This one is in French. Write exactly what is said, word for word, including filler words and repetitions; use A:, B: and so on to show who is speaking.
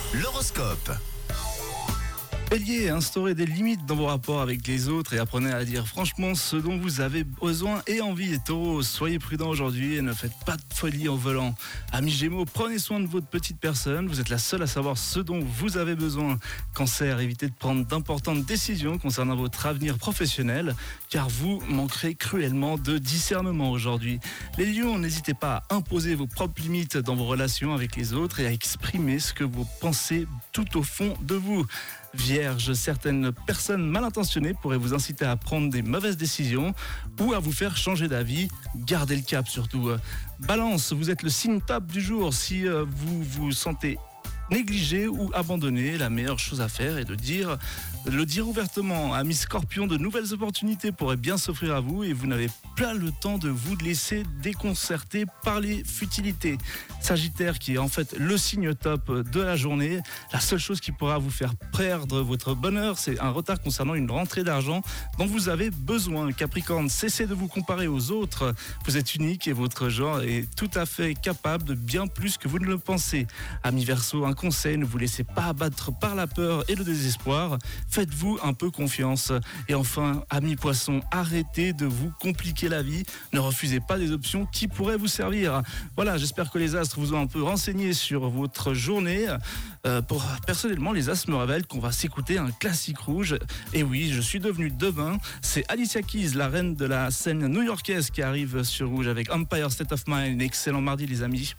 A: L'horoscope.
B: Bélier, instaurez des limites dans vos rapports avec les autres et apprenez à dire franchement ce dont vous avez besoin et envie. Taureau, soyez prudent aujourd'hui et ne faites pas de folie en volant. Amis Gémeaux, prenez soin de votre petite personne, vous êtes la seule à savoir ce dont vous avez besoin. Cancer, évitez de prendre d'importantes décisions concernant votre avenir professionnel car vous manquerez cruellement de discernement aujourd'hui. Les Lions, n'hésitez pas à imposer vos propres limites dans vos relations avec les autres et à exprimer ce que vous pensez tout au fond de vous. Vierge, certaines personnes mal intentionnées pourraient vous inciter à prendre des mauvaises décisions ou à vous faire changer d'avis. Gardez le cap surtout. Balance, vous êtes le signe top du jour. Si vous vous sentez négligé ou abandonné, la meilleure chose à faire est de dire, le dire ouvertement. Amis Scorpion, de nouvelles opportunités pourraient bien s'offrir à vous et vous n'avez pas le temps de vous laisser déconcerter par les futilités. Sagittaire, qui est en fait le signe top de la journée, la seule chose qui pourra vous faire perdre votre bonheur, c'est un retard concernant une rentrée d'argent dont vous avez besoin. Capricorne, cessez de vous comparer aux autres. Vous êtes unique et votre genre est tout à fait capable de bien plus que vous ne le pensez. Amis Verseau, un conseil, ne vous laissez pas abattre par la peur et le désespoir. Faites-vous un peu confiance. Et enfin, amis Poissons, arrêtez de vous compliquer la vie. Ne refusez pas des options qui pourraient vous servir. Voilà, j'espère que les astres vous ont un peu renseigné sur votre journée. Euh, pour, personnellement, les astres me révèlent qu'on va s'écouter un classique rouge. Et oui, je suis devenu devin. C'est Alicia Keys, la reine de la scène new-yorkaise, qui arrive sur Rouge avec Empire State of Mind. Excellent mardi, les amis.